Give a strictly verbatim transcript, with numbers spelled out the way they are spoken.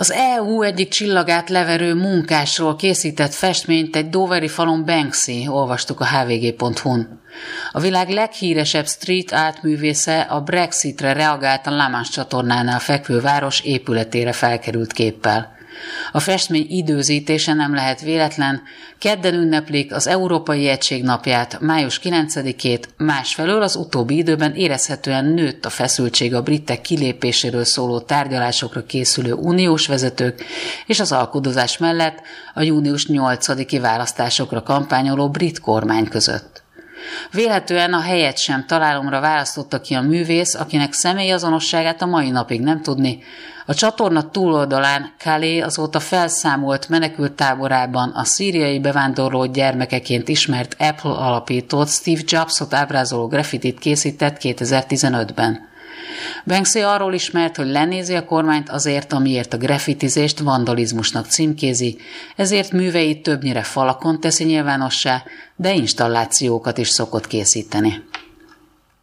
Az é u egyik csillagát leverő munkásról készített festményt egy doveri falon Banksy, olvastuk a há vé gé pont hu-n. A világ leghíresebb street art művésze a Brexitre reagált a La Manche csatornánál fekvő város épületére felkerült képpel. A festmény időzítése nem lehet véletlen, kedden ünneplik az Európai Egység napját, május kilencedikét, másfelől az utóbbi időben érezhetően nőtt a feszültség a britek kilépéséről szóló tárgyalásokra készülő uniós vezetők és az alkudozás mellett a június nyolcadiki választásokra kampányoló brit kormány között. Vélhetően a helyet sem találomra választotta ki a művész, akinek személyazonosságát a mai napig nem tudni. A csatorna túloldalán Calais azóta felszámolt menekült táborában a szíriai bevándorló gyermekeként ismert Apple alapítót Steve Jobsot ábrázoló graffitit készített kétezer-tizenötben. Banksy arról ismert, hogy lenézi a kormányt azért, amiért a graffitizést vandalizmusnak címkézi, ezért műveit többnyire falakon teszi nyilvánossá, de installációkat is szokott készíteni.